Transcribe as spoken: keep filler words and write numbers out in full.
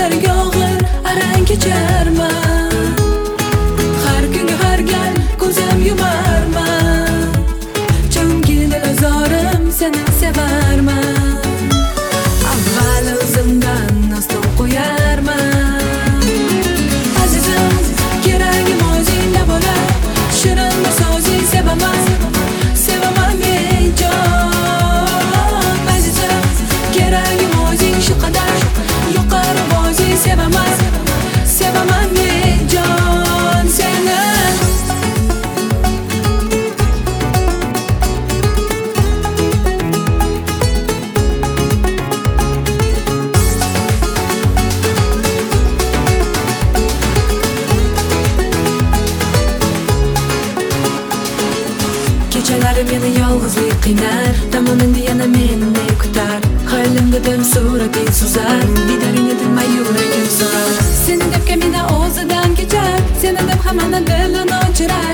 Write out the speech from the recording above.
ko'zlariga og'ir arang kecharman. Har kunga har gal ko'zim yumarman. Changil azorim seni sevarman. Avval o'zimdan noston qo'yarman. Azizim, keragim o'zingda bo'lar. Shirin bir so'zing sevaman, sevaman men jon. Azizim, keragim o'zing shu qadar. Yuqori o'zing sevaman, sevaman men jon seni. Kechalari meni yolg'izlik qiynar, dam olindi yana meni kutar. Hayolimda dim surating suzar, didoringni tinmay yuragim so'rar. Seni deb kamina o'zidan kechar, seni deb hammani dilini ochirar.